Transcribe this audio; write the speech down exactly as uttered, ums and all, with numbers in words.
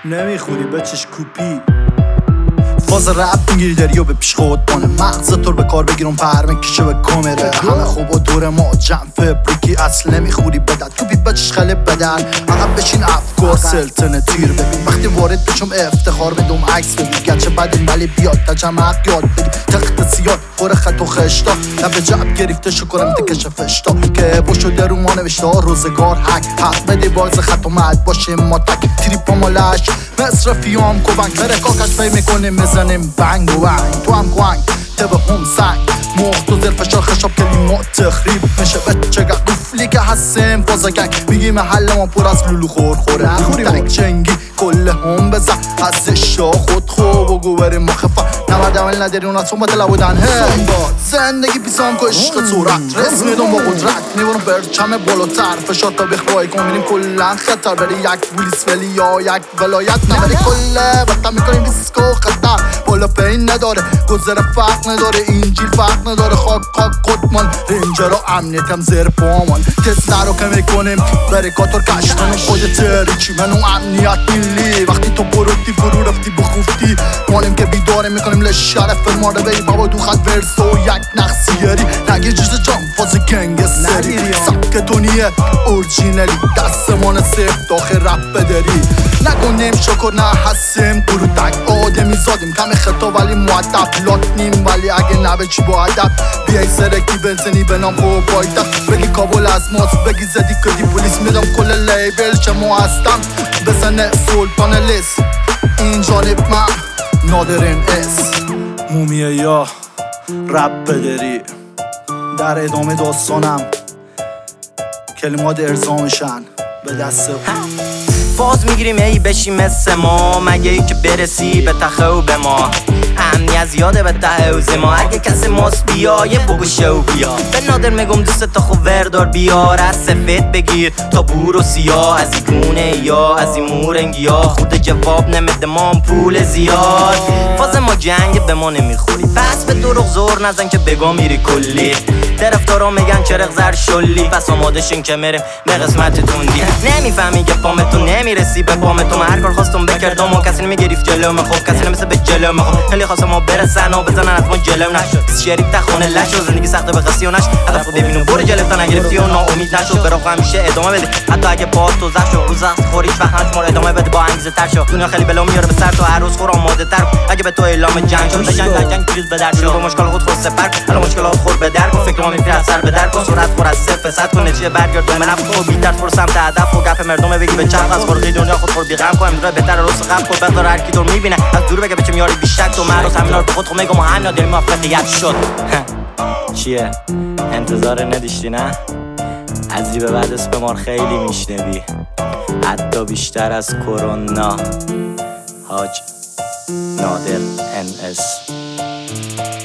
نمیخوری بچش کوپی فاز رپ میگیری داری و به پیش خود بانه مغز تو رو به کار بگیرم پرمه کشه به کامره همه خوب و دور ما جمع فبریکی اصل نمیخوری بدد کوپی بچش خله بدن عقب بشین افکار سلطنه تیر ببین وقتی وارد بشم افتخار بدم عکس بگیر گرچه بدیم ولی بیاد تجمع حق یاد بگیر تخت سیاد پر خط و خشتا لب جعب گرفته شکرم تکش فشتا که با شده رو ما نوشته روزگار حق حق بده باز خط و مد باشیم ما تک تریپ و مالش مصرفیام کوبنگ برکاکش پی میکنیم میزنیم بنگ و بنگ تو هم کوانگ تبه هم سنگ مخت و زیر فشار خشاب کلیمات تخریب میشه بچه گه قفلی که هستیم فازا گنگ میگی محل ما پر از لولو خور خوره تک چنگی کل هم بزن هستش شا خود خوب و گو بریم ما خفا نورد اول نداری اونا صنبت لبودن زندگی پیسان که عشق صورت رس میدون با قدرت میبونم برچم بالاتر فشار تا بخوای کن میریم کلن خطر بری یک ولیس ولی یا یک ولایت نبری کله بطن میکنیم دیسکو خطر بالا پین نداره گذر فرق نداره اینجیل فرق نداره خاک خاک قطمان رنجر و امنیتم زیر پامان تست رو که میکنیم بریکاتور کشتن خود تریچی منو امنیت میلی وقتی تو بروتی فرو رفتی بخوفتی مالیم که بیداره میکنیم لشر فرماره بی بابا دو خط ورس و یک نقصیری نگه جز جام فاز گنگستری سبک دونیه اورجینالی دستمان سفت داخل رپ بداری نکنیم شکر نه هستیم گروه تک آدمی زادیم کم خطا ولی معدب لات نیم ولی اگه نبه چی با عدب بیای سرکی بنزنی به نام خوب بایدب بگی کابل از ماست بگی زدی کدی پولیس میدم کل لیبل چه ما هستم بزنه سلطان لیست این جانب من نادرین اس مومیه یا رپ بداری در ادامه داستانم کلمات ارزامشن به دست فاز میگیریم ای بشی مثل ما مگه ای که برسی به تخه و به ما امنیت زیاده به ته اوز ما اگه کسی ماست بیا یه بگو شو بیا به نادر میگم دوست تا خو وردار بیار از سفید بگیر تا بور و سیاه از این گونه یا از این مورنگی یا خود جواب نمیده ما پول زیاد فاز ما جنگ به ما نمیخوری پس به دروغ زور نزن که بگا میری کلی طرفدارا میگن چرق زر شلی پس آماده شین که میریم به قسمت توندی نمیفهمی که پامتون نمیرسی به پامتون هر کار خواستم بکردم و کسی نمیگریف جلو میخوب کسی نمیسه به جلو میخوب خیلی خواستم ما برسن و بزنن از ما جلو نشد شریف تخونه لش و زندگی سخته به قصی و نش هدف رو ببینم برو جلو تا نگرفتی و ناامید نشو برو همیشه ادامه بده حتی اگه پاس تو زخ شو روز سخت خوری هیچ وقت ما ادامه بده با انگیزه تر شو دنیا خیلی بلا میاره به سر تو هر روز خور آماده تر اگه به تو اعلام جنگ شد جنگ جنگ پیروز به در شو با مشکل خود خود سپر الان مشکلات خور به در کن فکر ما میفری از سر به در کن سرعت خور از صفر صد کن نتیجه برگرد به نفع تو بی‌تر فرو سمت هدف و گپ مردم بگی به چرخ از خورقی دنیا خود خور بی‌غم کن امروز بهتر روز قبل خود بذار هر کی تو میبینه از دور بگه بچم یاری بیشک تو مرا همینا رو به خود خود میگم همین دل موفقیت شد چیه انتظار نداشتی نه از این به بعد اسم ما خیلی میشنوی حتی بیشتر از کرونا حاج نادر ان اس